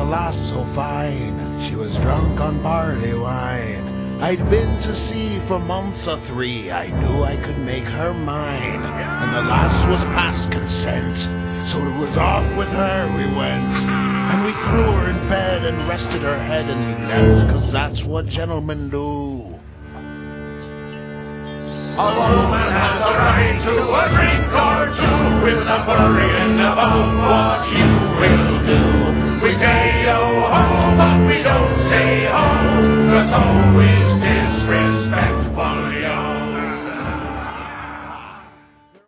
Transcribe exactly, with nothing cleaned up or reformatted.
lass so fine, she was drunk on barley wine. I'd been to sea for months or three, I knew I could make her mine. And the lass was past consent, so it was off with her we went. And we threw her in bed and rested her head, and we left, 'cause that's what gentlemen do. A woman has a right to a drink or two, with a worrying about what you